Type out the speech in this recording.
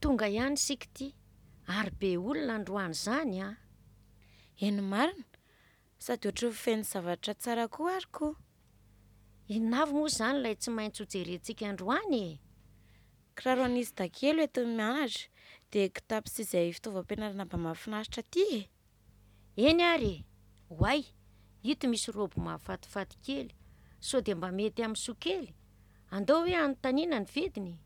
tonga ihany sika ty ary be olona androany zany a. Eny marina sady ohatry ny feno zavatra tsara koa ary ko. Inona avy moa zany ilay tsy maintsy ho jerentsika androany e? Kiraro an'izy dakelo entin'ny mianatra dia kitapo sy izay fitaovam-pianarana mba mahafinaritra ty e. Eny ary hoay, ito misy robo mahafatifaty kely, sao dia mba mety amin'ny soa kely. Andao hoe anontaniana ny vidiny.